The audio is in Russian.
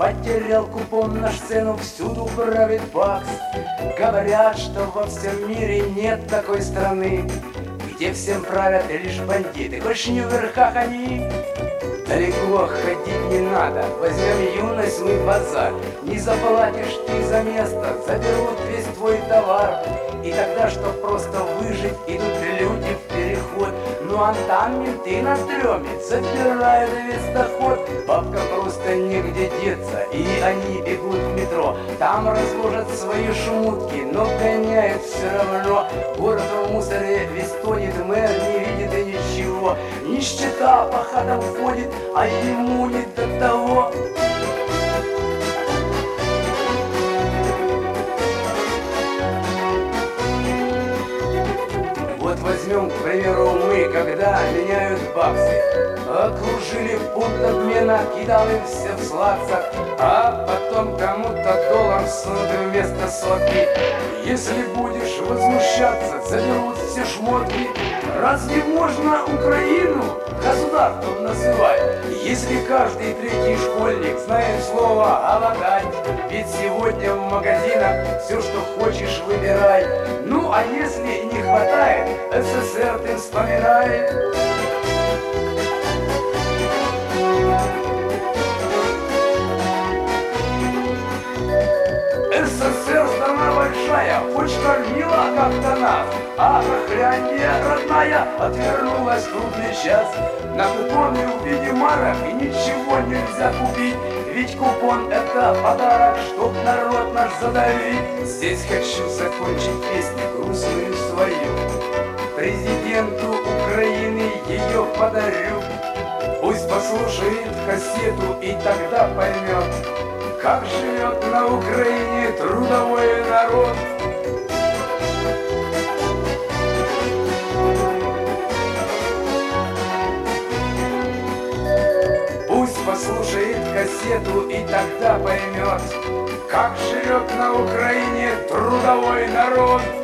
Потерял купон на сцену, всюду правит бакс. Говорят, что во всем мире нет такой страны, где всем правят лишь бандиты, больше не в верхах они. Далеко ходить не надо, возьмем юность мы в базар. Не заплатишь ты за место, заберут весь твой товар. И тогда, чтоб просто выжить, идут люди в переход. Ну а там менты на стреме забирают весь доход. Бабка просто негде деться, и они бегут в метро. Там разложат свои шмутки, но гоняют все равно. Город в мусоре весь тонет, мэр не видит и ничего. Нищета по хатам ходит, а ему не до того. Вот возьмем, к примеру, мы, когда меняют баксы, окружили пункт обмена, кидали все в сладцах, а потом кому-то доллар сунут вместо сотни. Если будешь возмущаться, заберут все шмотки. Разве можно Украину государством называть, если каждый третий школьник знает слово «голодать»? Ведь сегодня в магазинах все, что хочешь, выбирай. Ну а если не хватает, СССР ты вспоминай. СССР страна большая, хоть кормила как-то нас, а Хохляндия родная отвернулась в трудный час. На купоне в виде марок и ничего нельзя купить, ведь купон это подарок, чтоб народ наш задавить. Здесь хочу закончить песню грустную свою, президенту Украины ее подарю. Пусть послушает кассету и тогда поймет, как живет на Украине трудовой народ. Пусть послушает кассету и тогда поймет, как живет на Украине трудовой народ.